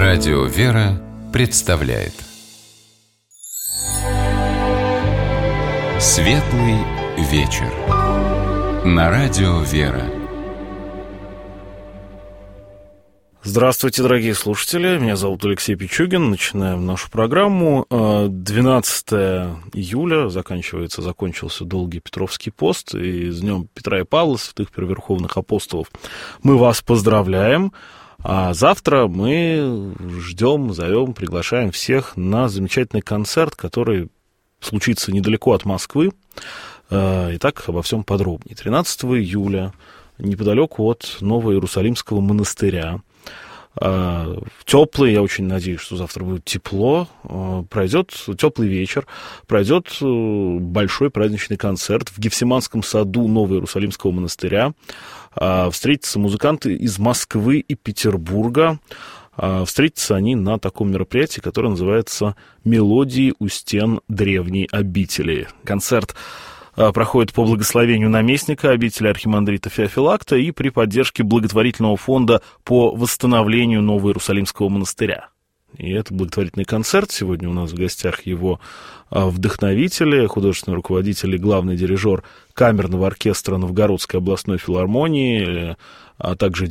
Радио «Вера» представляет Светлый вечер на Радио «Вера». Здравствуйте, дорогие слушатели, меня зовут Алексей Пичугин. Начинаем нашу программу. 12 июля закончился долгий Петровский пост, и с Днем Петра и Павла, святых первоверховных апостолов, мы вас поздравляем. А завтра мы зовем, приглашаем всех на замечательный концерт, который случится недалеко от Москвы. Итак, обо всем подробнее. 13 июля, неподалеку от Нового Иерусалимского монастыря, теплый, я очень надеюсь, что завтра будет тепло, пройдет теплый вечер, пройдет большой праздничный концерт в Гефсиманском саду Нового Иерусалимского монастыря. Встретятся музыканты из Москвы и Петербурга. Встретятся они на таком мероприятии, которое называется «Мелодии у стен древней обители». Концерт проходит по благословению наместника обители архимандрита Феофилакта и при поддержке благотворительного фонда по восстановлению Нового Иерусалимского монастыря. И это благотворительный концерт. Сегодня у нас в гостях его вдохновители, художественный руководитель и главный дирижер камерного оркестра Новгородской областной филармонии, а также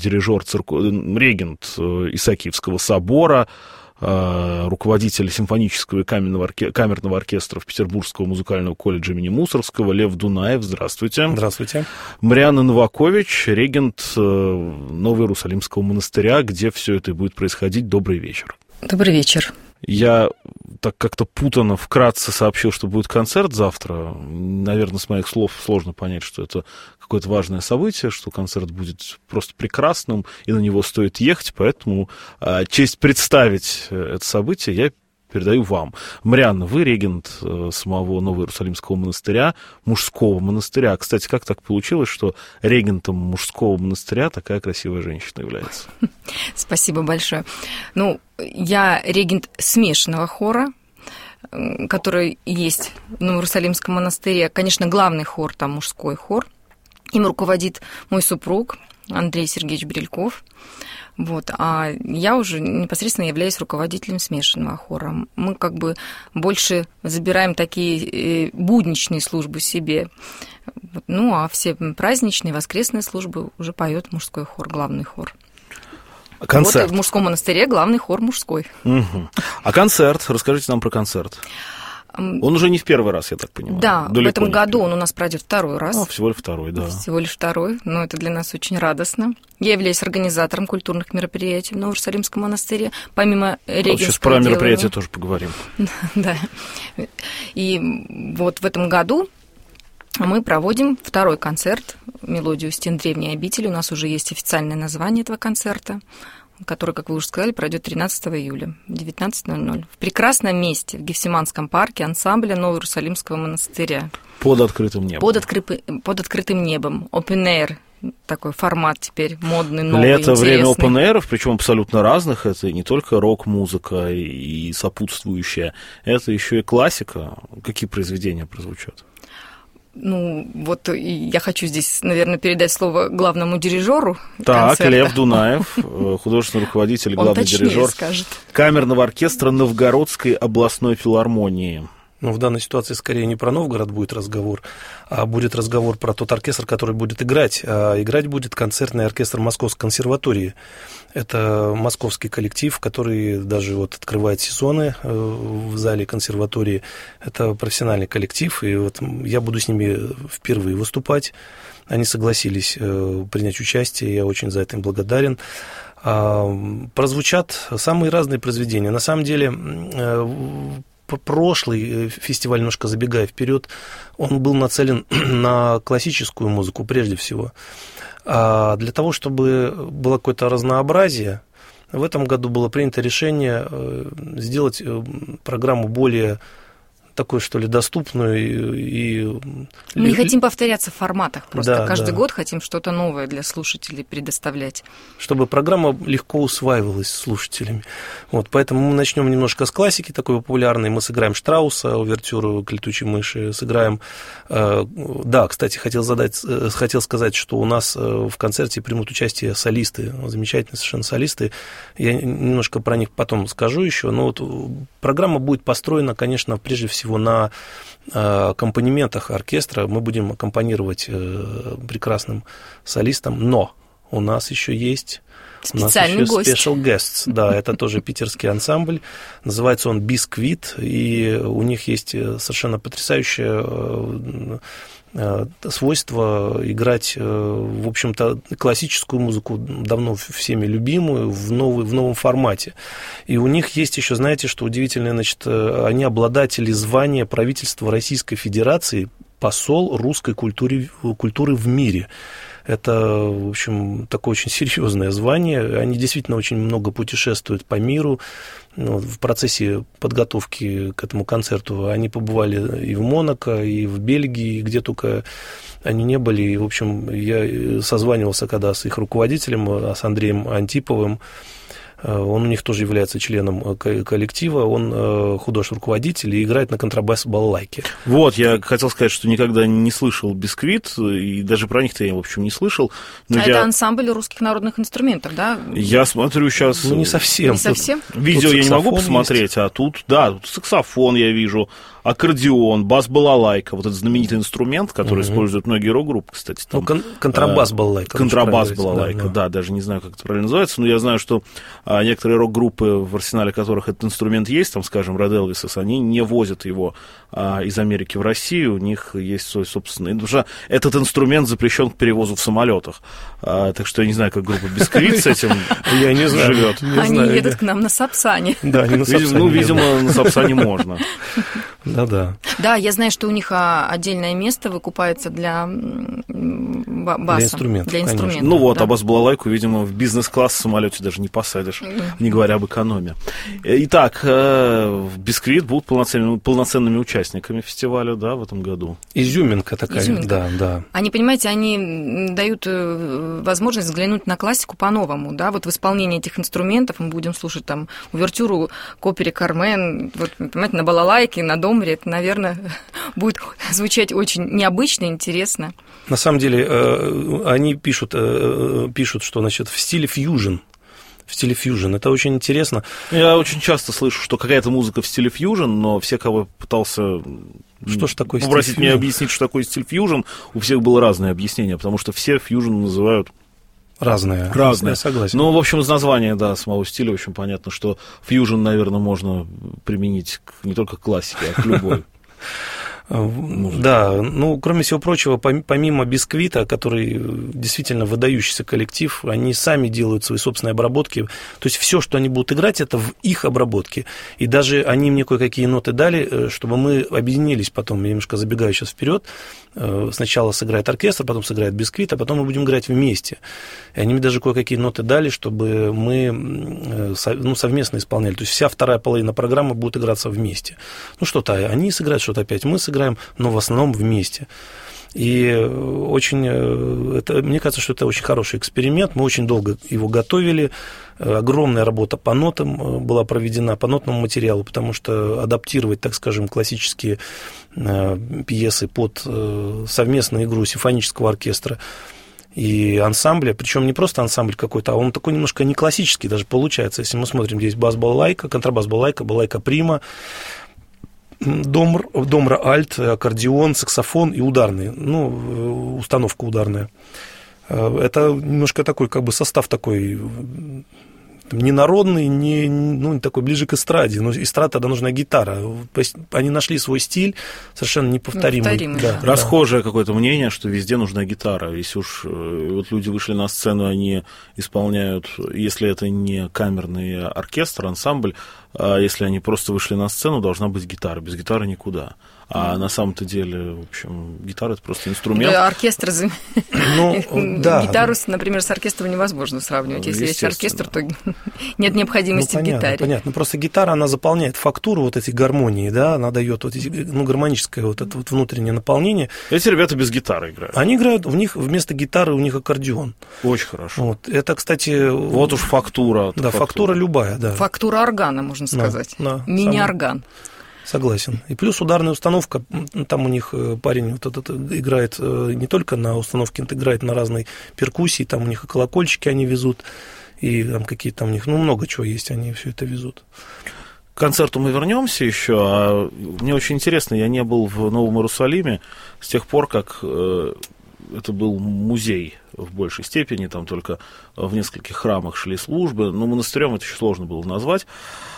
регент Исаакиевского собора, руководитель симфонического и камерного оркестров Петербургского музыкального колледжа имени Мусоргского Лев Дунаев. Здравствуйте. Здравствуйте. Марианна Новакович, регент Нового Иерусалимского монастыря, где все это будет происходить. Добрый вечер. Добрый вечер. Я так как-то путанно, вкратце сообщил, что будет концерт завтра. Наверное, с моих слов сложно понять, что это какое-то важное событие, что концерт будет просто прекрасным, и на него стоит ехать, поэтому честь представить это событие я передаю вам. Марианна, вы регент самого Нового Иерусалимского монастыря, мужского монастыря. Кстати, как так получилось, что регентом мужского монастыря такая красивая женщина является? Спасибо большое. Я регент смешанного хора, который есть в Новом Иерусалимском монастыре. Конечно, главный хор там мужской хор. Им руководит мой супруг Андрей Сергеевич Брельков. А я уже непосредственно являюсь руководителем смешанного хора. Мы больше забираем такие будничные службы себе. А все праздничные, воскресные службы уже поет мужской хор, главный хор. Концерт. В мужском монастыре главный хор мужской. Угу. А концерт? Расскажите нам про концерт. Он уже не в первый раз, я так понимаю. Да, в этом году он у нас пройдет второй раз. Всего лишь второй, да. Всего лишь второй, но это для нас очень радостно. Я являюсь организатором культурных мероприятий в Новом Иерусалимском монастыре, помимо регентского сейчас про мероприятия тоже поговорим. Да. И в этом году мы проводим второй концерт «Мелодию стен древней обители». У нас уже есть официальное название этого концерта, который, как вы уже сказали, пройдет 13 июля в 19:00 в прекрасном месте в Гефсиманском парке ансамбля Нового Иерусалимского монастыря. Под открытым небом. Под открытым небом. Open Air. Такой формат теперь модный, новый, Лето, интересный. время open-air'ов, причем абсолютно разных. Это не только рок-музыка и сопутствующая, это еще и классика. Какие произведения прозвучат? Я хочу здесь, наверное, передать слово главному дирижеру концерта. Лев Дунаев, художественный руководитель, главный дирижер камерного оркестра Новгородской областной филармонии. В данной ситуации скорее не про Новгород будет разговор, а будет разговор про тот оркестр, который будет играть. А играть будет концертный оркестр Московской консерватории. Это московский коллектив, который даже открывает сезоны в зале консерватории. Это профессиональный коллектив, и я буду с ними впервые выступать. Они согласились принять участие, я очень за это им благодарен. Прозвучат самые разные произведения. На самом деле, прошлый фестиваль, немножко забегая вперед, он был нацелен на классическую музыку прежде всего. А для того, чтобы было какое-то разнообразие, в этом году было принято решение сделать программу более такую, что ли, доступную и... Мы не хотим повторяться в форматах, просто Да, каждый да. год хотим что-то новое для слушателей предоставлять. Чтобы программа легко усваивалась слушателями. Вот, поэтому мы начнем немножко с классики такой популярной. Мы сыграем Штрауса, увертюру к «Летучей мыши», сыграем... Да, кстати, хотел сказать, что у нас в концерте примут участие солисты, замечательные совершенно солисты. Я немножко про них потом скажу еще, но вот программа будет построена, конечно, прежде всего на аккомпанементах оркестра. Мы будем аккомпанировать прекрасным солистам, но у нас еще есть... Специальный гость. Special Guests, да, это тоже питерский ансамбль, называется он «Бисквит», и у них есть совершенно потрясающее свойство играть, в общем-то, классическую музыку, давно всеми любимую, в новом формате. И у них есть еще, знаете, что удивительно, значит, они обладатели звания правительства Российской Федерации, посол русской культуры в мире. Это, в общем, такое очень серьезное звание. Они действительно очень много путешествуют по миру. В процессе подготовки к этому концерту они побывали и в Монако, и в Бельгии, где только они не были. И, в общем, я созванивался когда с их руководителем, с Андреем Антиповым. Он у них тоже является членом коллектива, он художественный руководитель и играет на контрабас-балалайке. Вот, я хотел сказать, что никогда не слышал «Бисквит», и даже про них-то я, в общем, не слышал. Но это ансамбль русских народных инструментов, да? Я смотрю сейчас... Ну, не совсем. Не совсем? Видео я не могу посмотреть, а тут, да, тут саксофон я вижу, аккордеон, бас-балалайка, вот этот знаменитый инструмент, который используют многие рок-группы, кстати. Там, контрабас-балалайка. Контрабас-балалайка, да, даже не знаю, как это правильно называется, но я знаю, что некоторые рок-группы, в арсенале которых этот инструмент есть, там, скажем, Red Elvis, они не возят его из Америки в Россию, у них есть свой собственный... Потому что этот инструмент запрещен к перевозу в самолетах. Так что я не знаю, как группа «Бисквит» с этим живет. Они едут к нам на Сапсане. Да, они на Сапсане. Ну, видимо, на Сапсане можно. Да. Да, я знаю, что у них отдельное место выкупается для баса. Для инструментов. Ну вот, а бас-балалайку, видимо, в бизнес-класс в самолете даже не посадишь, не говоря об экономии. Итак, «Бисквит» будут полноценными участниками фестиваля, да, в этом году. Изюминка такая, да. Они, понимаете, они дают возможность взглянуть на классику по-новому, да, вот в исполнении этих инструментов мы будем слушать там увертюру к опере «Кармен», вот, понимаете, на балалайке, на домбре, это, наверное, будет звучать очень необычно, интересно. На самом деле, они пишут, что, значит, в стиле фьюжн. Это очень интересно. Я очень часто слышу, что какая-то музыка в стиле фьюжн, но все, кого я пытался попросить меня объяснить, что такое стиль фьюжн, у всех было разное объяснение, потому что все фьюжн называют разное. Я согласен. Ну, в общем, из названия, да, самого стиля очень понятно, что фьюжн, наверное, можно применить не только к классике, а к любой. Да, ну, кроме всего прочего, помимо «Бисквита», который действительно выдающийся коллектив, они сами делают свои собственные обработки. То есть все, что они будут играть, это в их обработке. И даже они мне кое-какие ноты дали, чтобы мы объединились потом. Я немножко забегаю сейчас вперед. Сначала сыграет оркестр, потом сыграет «Бисквит», а потом мы будем играть вместе. И они мне даже кое-какие ноты дали, чтобы мы совместно исполняли. То есть вся вторая половина программы будет играться вместе. Ну, что-то они сыграют, что-то опять мы сыграем, но в основном вместе. И мне кажется, что это очень хороший эксперимент. Мы очень долго его готовили. Огромная работа по нотам была проведена, по нотному материалу, потому что адаптировать, так скажем, классические пьесы под совместную игру симфонического оркестра и ансамбля, причем не просто ансамбль какой-то, а он такой немножко не классический даже получается. Если мы смотрим, здесь бас-балалайка, контрабас-балалайка, балалайка-прима, домра, альт, аккордеон, саксофон и ударный, ну, установка ударная. Это немножко такой, как бы состав такой не народный, не такой ближе к эстраде, но эстрада тогда нужна гитара. То есть они нашли свой стиль совершенно неповторимый. Да. Расхожее какое-то мнение, что везде нужна гитара. Если уж вот люди вышли на сцену, они исполняют, если это не камерный оркестр, ансамбль, а если они просто вышли на сцену, должна быть гитара. Без гитары никуда. А на самом-то деле, в общем, гитара — это просто инструмент. Да, оркестр... Гитару, например, с оркестром невозможно сравнивать. Если есть оркестр, то нет необходимости в гитаре. Понятно. Просто гитара, она заполняет фактуру вот этой гармонии, да, она дает вот эти, гармоническое вот это вот внутреннее наполнение. Эти ребята без гитары играют. Они играют, в них вместо гитары у них аккордеон. Очень хорошо. Вот. Это, кстати... Вот уж фактура. Да, фактура любая, да. Фактура органа, можно сказать. Да, мини-орган. Согласен. И плюс ударная установка, там у них парень вот этот играет не только на установке, он играет на разной перкуссии, там у них и колокольчики они везут, и там какие-то у них, много чего есть, они все это везут. К концерту мы вернемся еще, а мне очень интересно, я не был в Новом Иерусалиме с тех пор, как это был музей в большей степени, там только в нескольких храмах шли службы, но монастырем это еще сложно было назвать.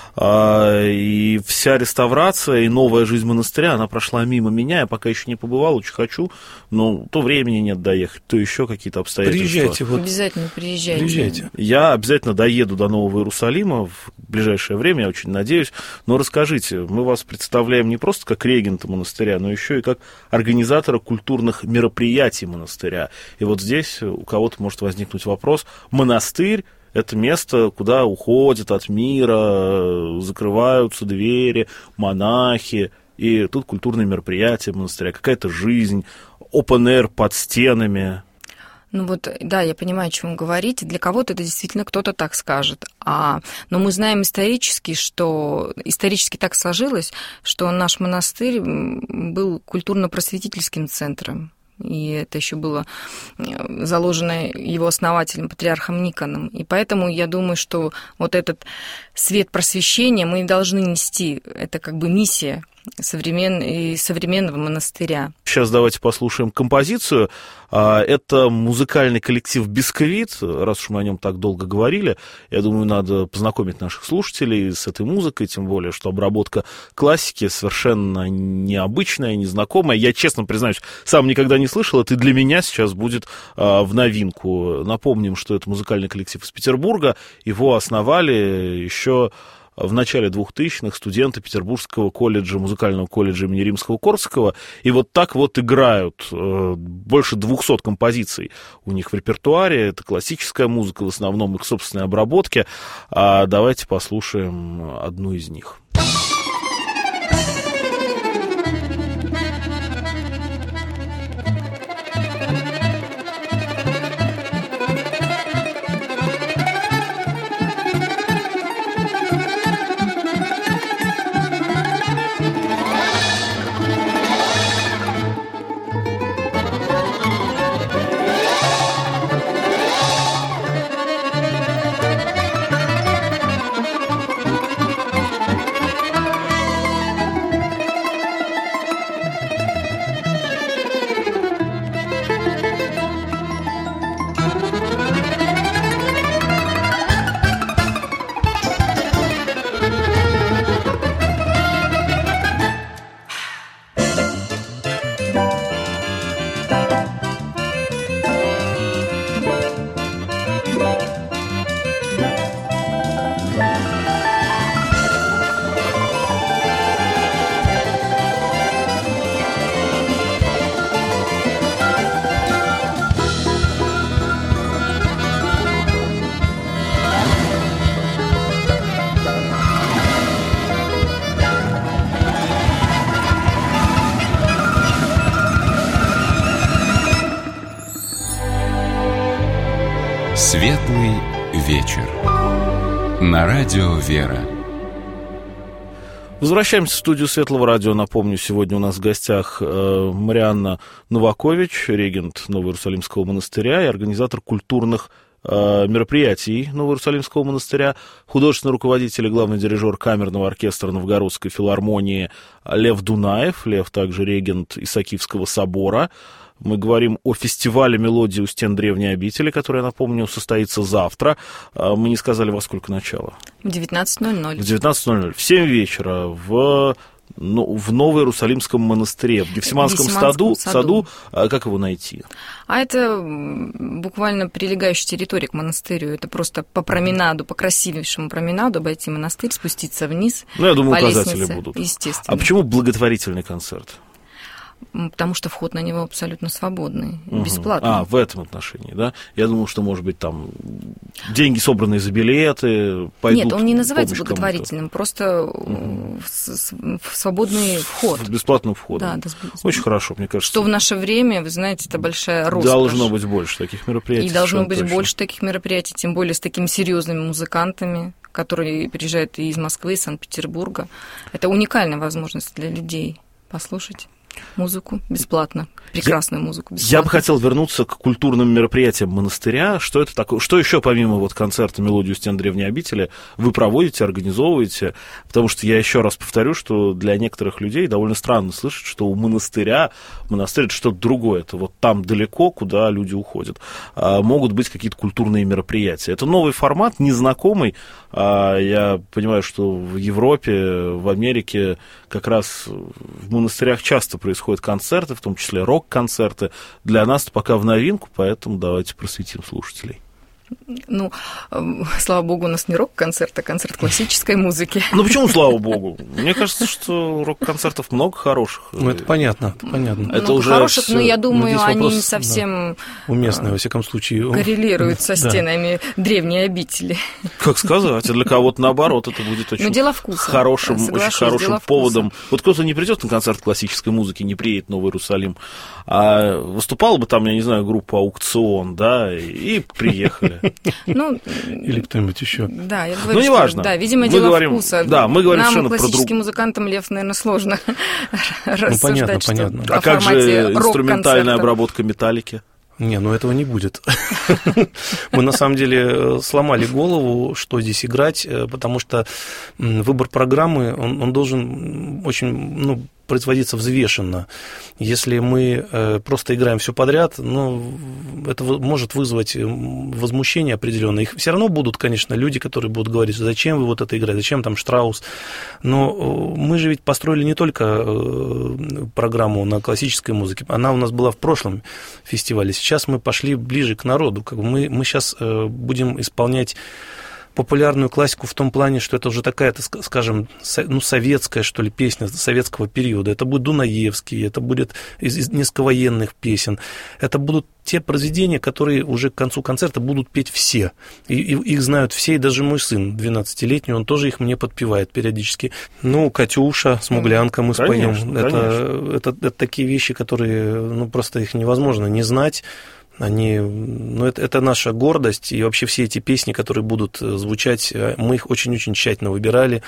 И вся реставрация и новая жизнь монастыря, она прошла мимо меня, я пока еще не побывал, очень хочу, но то времени нет доехать, то еще какие-то обстоятельства. Приезжайте. Обязательно приезжайте. Я обязательно доеду до Нового Иерусалима в ближайшее время, я очень надеюсь, но расскажите, мы вас представляем не просто как регента монастыря, но еще и как организатора культурных мероприятий монастыря. И вот здесь у кого-то может возникнуть вопрос: монастырь — это место, куда уходят от мира, закрываются двери, монахи, и тут культурные мероприятия монастыря, какая-то жизнь, open-air под стенами. Да, я понимаю, о чем вы говорите. Для кого-то это действительно кто-то так скажет. Но мы знаем исторически так сложилось, что наш монастырь был культурно-просветительским центром. И это еще было заложено его основателем, патриархом Никоном. И поэтому я думаю, что вот этот свет просвещения мы должны нести. Это как бы миссия современного монастыря. Сейчас давайте послушаем композицию. Это музыкальный коллектив «Бисквит». Раз уж мы о нем так долго говорили, я думаю, надо познакомить наших слушателей с этой музыкой, тем более, что обработка классики совершенно необычная, незнакомая. Я, честно признаюсь, сам никогда не слышал. Это для меня сейчас будет в новинку. Напомним, что это музыкальный коллектив из Петербурга. Его основали еще в начале 2000-х студенты Петербургского колледжа, музыкального колледжа имени Римского-Корсакова, и вот так вот играют. Больше 200 композиций у них в репертуаре, это классическая музыка, в основном их собственной обработки. Давайте послушаем одну из них. Светлый вечер. На радио «Вера». Возвращаемся в студию Светлого радио. Напомню, сегодня у нас в гостях Марианна Новакович, регент Новоиерусалимского монастыря и организатор культурных мероприятий Новоиерусалимского монастыря, художественный руководитель и главный дирижер камерного оркестра Новгородской филармонии Лев Дунаев. Лев также регент Исаакиевского собора. Мы говорим о фестивале «Мелодии у стен древней обители», который, я напомню, состоится завтра. Мы не сказали, во сколько начало. В 19:00. В 19:00. В 7 вечера в в Новоиерусалимском монастыре, в Гефсиманском саду. Как его найти? А это буквально прилегающая территория к монастырю. Это просто по променаду, по красивейшему променаду обойти монастырь, спуститься вниз. Я думаю, по указатели лестнице, будут. Естественно. А почему благотворительный концерт? Потому что вход на него абсолютно свободный, бесплатный. В этом отношении, да? Я думал, что, может быть, там деньги, собранные за билеты, пойдут. Нет, он не называется в помощь благотворительным, просто в свободный вход. С бесплатным входом. Да, очень хорошо, мне кажется. Что в наше время, вы знаете, это большая роскошь. Должно быть больше таких мероприятий. И должно быть больше таких мероприятий, тем более с такими серьезными музыкантами, которые приезжают и из Москвы, из Санкт-Петербурга. Это уникальная возможность для людей послушать музыку бесплатно, прекрасную музыку бесплатно. Я бы хотел вернуться к культурным мероприятиям монастыря. Что это такое? Что еще помимо концерта «Мелодию стен древней обители» вы проводите, организовываете? Потому что я еще раз повторю, что для некоторых людей довольно странно слышать, что у монастырь это что-то другое. Это вот там далеко, куда люди уходят. Могут быть какие-то культурные мероприятия. Это новый формат, незнакомый. Я понимаю, что в Европе, в Америке как раз в монастырях часто происходят концерты, в том числе рок-концерты. Для нас это пока в новинку, поэтому давайте просветим слушателей. Слава богу, у нас не рок-концерт, а концерт классической музыки. Почему слава богу? Мне кажется, что рок-концертов много хороших. Это понятно. Это уже хороших, но я думаю, они не совсем уместные, во всяком случае. Коррелируют со стенами древней обители. Как сказать, а для кого-то наоборот, это будет очень дело вкуса. Очень хорошим поводом. Вот кто-то не придет на концерт классической музыки, не приедет в Новый Иерусалим, а выступала бы там, я не знаю, группа «Аукцион», да, и приехали. Или кто-нибудь еще. Да, я говорю, неважно. Да, видимо, дело вкуса. Да, мы говорим совершенно про классическим музыкантам, Лев, наверное, сложно рассуждать, понятно. А как же инструментальная обработка металлики? Этого не будет. Мы, на самом деле, сломали голову, что здесь играть, потому что выбор программы, он должен очень, производиться взвешенно. Если мы просто играем все подряд, это может вызвать возмущение определенное. Их все равно будут, конечно, люди, которые будут говорить, зачем вы вот это играете, зачем там Штраус. Но мы же ведь построили не только программу на классической музыке, она у нас была в прошлом фестивале. Сейчас мы пошли ближе к народу. Мы сейчас будем исполнять популярную классику в том плане, что это уже такая, скажем, советская, что ли, песня советского периода. Это будет Дунаевский, это будет из несколько военных песен. Это будут те произведения, которые уже к концу концерта будут петь все. И их знают все, и даже мой сын, 12-летний, он тоже их мне подпевает периодически. «Катюша», «Смуглянка» мы споем. Это такие вещи, которые, просто их невозможно не знать. Это наша гордость, и вообще все эти песни, которые будут звучать, мы их очень-очень тщательно выбирали,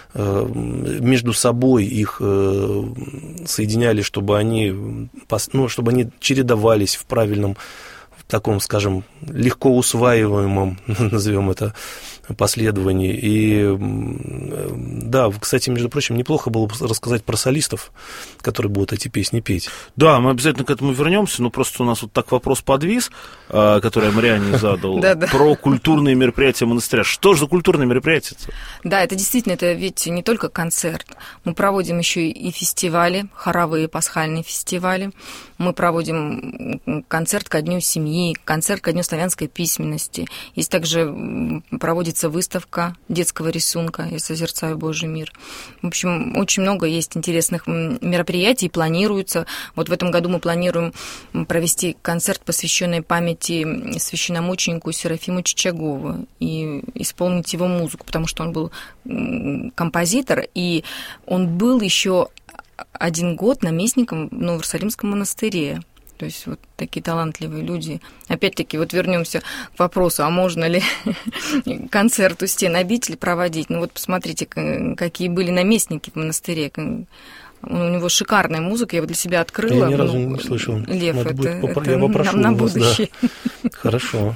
между собой их соединяли, чтобы они чередовались в правильном, в таком, скажем, легко усваиваемом, назовем это, последовании. И да, кстати, между прочим, неплохо было бы рассказать про солистов, которые будут эти песни петь. Да, мы обязательно к этому вернемся, но просто у нас вот так вопрос подвис, который я Марианне задал, про культурные мероприятия монастыря. Что же за культурные мероприятия? Да, это действительно, это ведь не только концерт. Мы проводим еще и фестивали, хоровые пасхальные фестивали. Мы проводим концерт ко Дню семьи, концерт ко Дню славянской письменности. Есть также проводится выставка детского рисунка «Я созерцаю Божий мир». В общем, очень много есть интересных мероприятий, планируется. Вот в этом году мы планируем провести концерт, посвященный памяти священномученику Серафиму Чичагову, и исполнить его музыку, потому что он был композитор, и он был еще 1 год наместником в Новоиерусалимском монастыре. То есть вот такие талантливые люди. Опять-таки, вот вернемся к вопросу, а можно ли концерт у стен обители проводить? Посмотрите, какие были наместники в монастыре. У него шикарная музыка, я вот для себя открыла. Я ни разу не слышал. Лев, это я попрошу на вас, будущее. Да. Хорошо.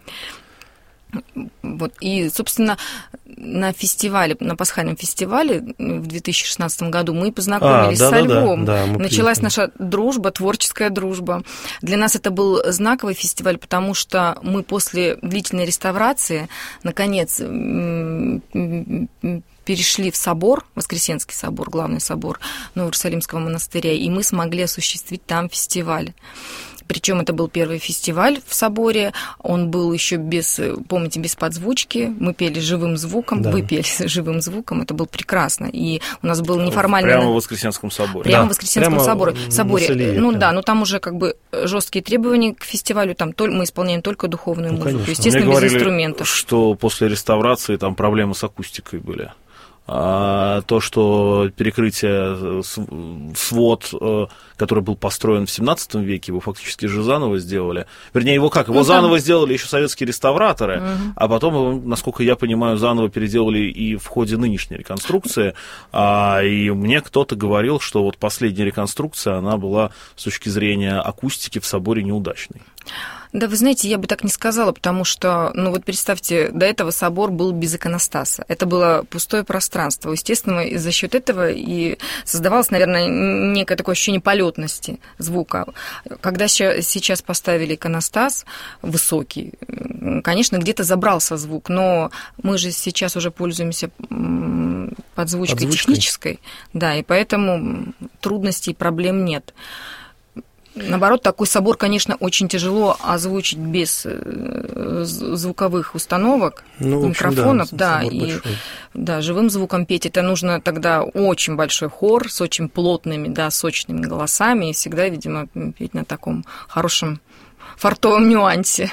И, собственно, на фестивале, на пасхальном фестивале в 2016 году мы познакомились со Львом. Началась наша дружба, творческая дружба. Для нас это был знаковый фестиваль, потому что мы после длительной реставрации, наконец, перешли в собор, Воскресенский собор, главный собор Ново-Иерусалимского монастыря, и мы смогли осуществить там фестиваль. Причем это был первый фестиваль в соборе, он был еще без подзвучки, мы пели живым звуком, вы пели живым звуком, это было прекрасно, и у нас был неформальный... Прямо в Воскресенском соборе. Прямо в Воскресенском соборе. Но там уже как бы жесткие требования к фестивалю, там мы исполняем только духовную музыку, конечно. Естественно, Мне без говорили, инструментов. Что после реставрации там проблемы с акустикой были. А то, что перекрытие, свод, который был построен в 17 веке, его фактически же заново сделали. Вернее, его заново сделали еще советские реставраторы, а потом его, насколько я понимаю, заново переделали и в ходе нынешней реконструкции. И мне кто-то говорил, что вот последняя реконструкция, она была с точки зрения акустики в соборе неудачной. Да, вы знаете, я бы так не сказала, потому что, представьте, до этого собор был без иконостаса. Это было пустое пространство. Естественно, и за счет этого и создавалось, наверное, некое такое ощущение полетности звука. Когда сейчас поставили иконостас высокий, конечно, где-то забрался звук, но мы же сейчас уже пользуемся подзвучкой технической, да, и поэтому трудностей и проблем нет. Наоборот, такой собор, конечно, очень тяжело озвучить без звуковых установок, микрофонов, живым звуком петь. Это нужно тогда очень большой хор с очень плотными, сочными голосами, и всегда, видимо, петь на таком хорошем фартовом нюансе.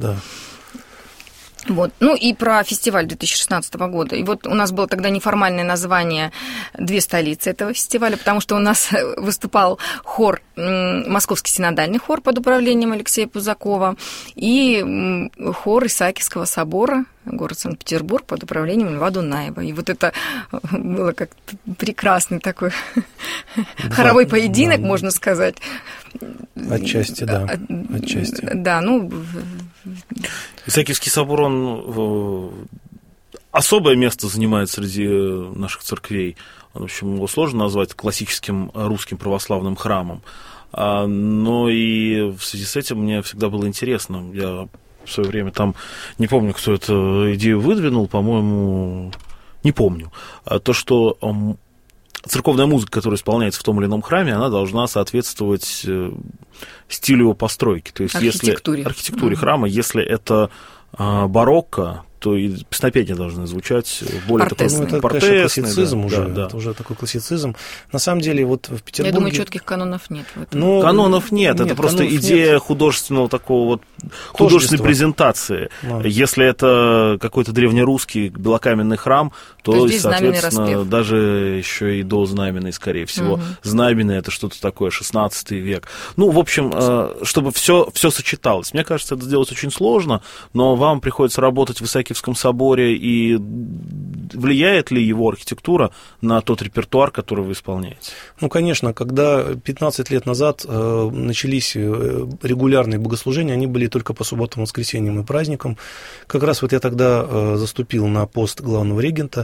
Вот. И про фестиваль 2016 года. И вот у нас было тогда неформальное название «Две столицы» этого фестиваля, потому что у нас выступал хор, Московский синодальный хор под управлением Алексея Пузакова и хор Исаакиевского собора, город Санкт-Петербург, под управлением Льва Дунаева. И вот это было как-то прекрасный такой хоровой поединок, можно сказать. Отчасти, да. Отчасти. Да, Исаакиевский собор, он особое место занимает среди наших церквей. В общем, его сложно назвать классическим русским православным храмом. Но и в связи с этим мне всегда было интересно. Я в свое время там, не помню, кто эту идею выдвинул, по-моему, не помню. То, что церковная музыка, которая исполняется в том или ином храме, она должна соответствовать стилю его постройки. То есть архитектуре храма. Если это барокко, то и песнопения должны звучать более портесные. Это, конечно, классицизм уже. Да. Это уже такой классицизм. На самом деле, вот в Петербурге... Я думаю, четких канонов нет в этом. Канонов нет. Это просто идея художественного такого художественной презентации. Если это какой-то древнерусский белокаменный храм, то соответственно, даже еще и дознаменный, скорее всего. Знаменный — это что-то такое, 16 век. В общем, чтобы все сочеталось. Мне кажется, это сделать очень сложно, но вам приходится работать в Исаакиевском соборе, и влияет ли его архитектура на тот репертуар, который вы исполняете? Конечно, когда 15 лет назад начались регулярные богослужения, они были только по субботам, воскресеньям и праздникам. Как раз вот я тогда заступил на пост главного регента,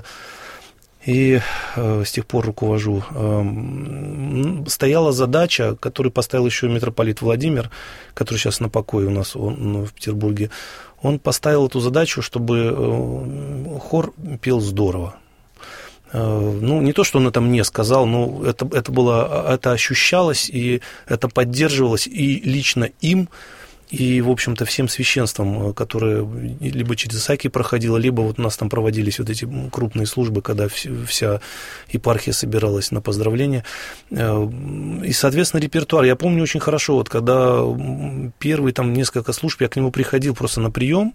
и с тех пор руковожу. Стояла задача, которую поставил еще митрополит Владимир, который сейчас на покое у нас в Петербурге. Он поставил эту задачу, чтобы хор пел здорово. Не то, что он это мне сказал, но это ощущалось, и это поддерживалось и лично им, и, в общем-то, всем священством, которое либо через Исаакий проходило, либо вот у нас там проводились вот эти крупные службы, когда вся епархия собиралась на поздравления. И, соответственно, репертуар. Я помню очень хорошо, вот когда первые там несколько служб, я к нему приходил просто на прием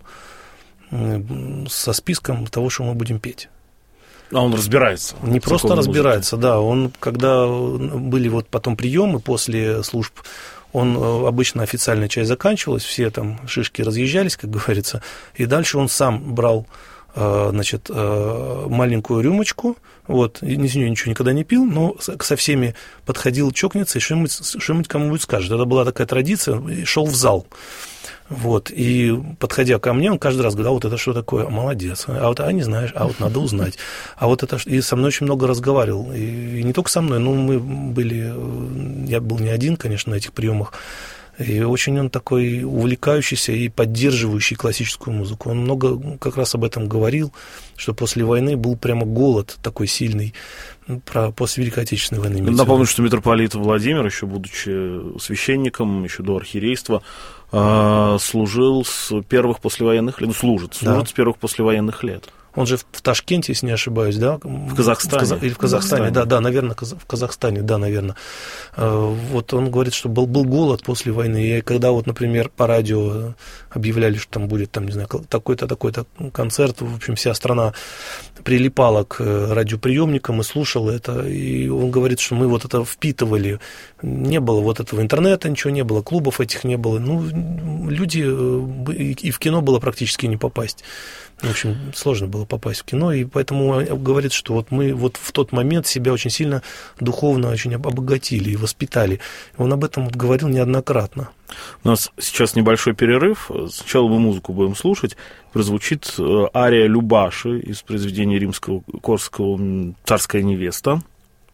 со списком того, что мы будем петь. А он разбирается? Не просто разбирается, да. Он, когда были вот потом приемы после служб, он обычно официальная часть заканчивалась, все там шишки разъезжались, как говорится, и дальше он сам брал, маленькую рюмочку, из нее ничего никогда не пил, но со всеми подходил, чокнется и что-нибудь кому-нибудь скажет. Это была такая традиция, и шел в зал. И подходя ко мне, он каждый раз говорил: это что такое? Молодец. Не знаешь, надо узнать. Это... И со мной очень много разговаривал. И не только со мной, я был не один, конечно, на этих приемах. И очень он такой увлекающийся и поддерживающий классическую музыку. Он много как раз об этом говорил, что после войны был прямо голод такой сильный, после Великой Отечественной войны. Напомню, что митрополит Владимир, еще будучи священником, еще до архиерейства, служил с первых послевоенных лет, служит с первых послевоенных лет. Он же в Ташкенте, если не ошибаюсь, да? В Казахстане. Или в Казахстане, да, наверное, в Казахстане, да, наверное. Вот он говорит, что был голод после войны, и когда вот, например, по радио объявляли, что там будет, там, не знаю, такой-то концерт, в общем, вся страна прилипала к радиоприемникам и слушала это, и он говорит, что мы вот это впитывали. Не было вот этого интернета, ничего не было, клубов этих не было. Ну, люди, и в кино было практически не попасть. В общем, сложно было попасть в кино, и поэтому говорит, что вот мы вот в тот момент себя очень сильно духовно очень обогатили и воспитали. Он об этом вот говорил неоднократно. У нас сейчас небольшой перерыв. Сначала мы музыку будем слушать. Прозвучит ария Любаши из произведения римского-корского «Царская невеста».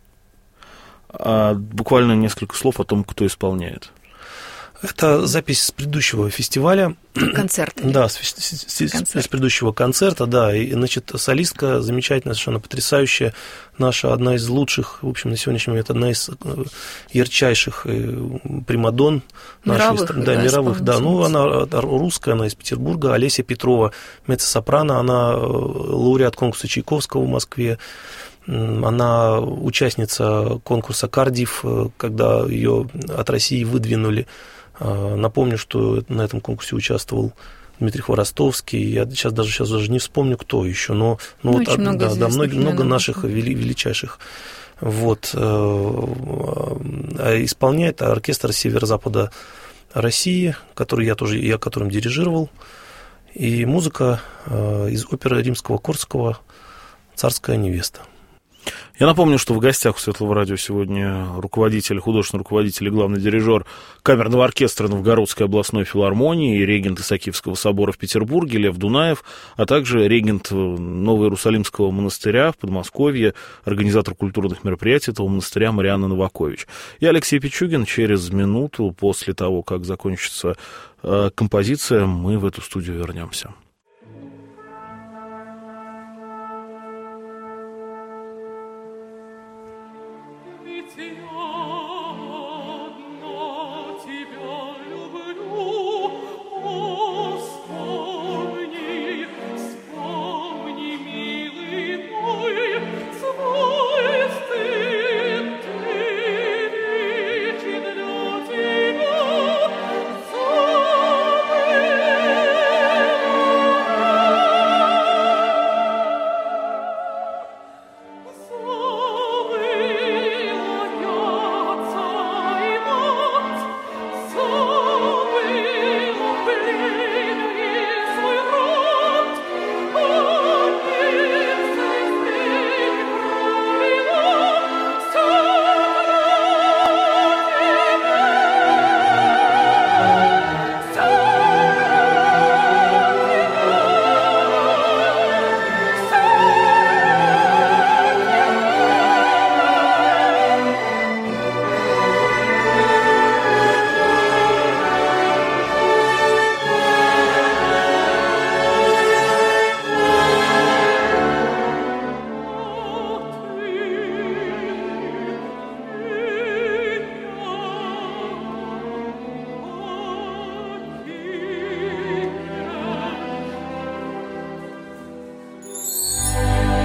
Буквально несколько слов о том, кто исполняет. Это запись с предыдущего фестиваля. Концерта. Да, с предыдущего концерта, да. И, значит, солистка замечательная, совершенно потрясающая. Наша, одна из лучших, в общем, на сегодняшний момент, одна из ярчайших примадон нашей страны. Да, мировых, да. Ну, она русская, она из Петербурга. Олеся Петрова, меццо-сопрано, она лауреат конкурса Чайковского в Москве. Она участница конкурса «Кардифф», когда ее от России выдвинули. Напомню, что на этом конкурсе участвовал Дмитрий Хворостовский. Я сейчас даже не вспомню, кто еще, но вот, много наших величайших. Вот. Исполняет оркестр Северо-Запада России, которым дирижировал. И музыка из оперы Римского-Корского «Царская невеста». Я напомню, что в гостях у Светлого радио сегодня художественный руководитель и главный дирижер камерного оркестра Новгородской областной филармонии, регент Исаакиевского собора в Петербурге Лев Дунаев, а также регент Новоиерусалимского монастыря в Подмосковье, организатор культурных мероприятий этого монастыря Марианна Новакович. Я Алексей Пичугин. Через минуту после того, как закончится композиция, мы в эту студию вернемся.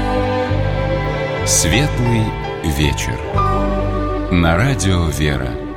Светлый вечер. На радио «Вера».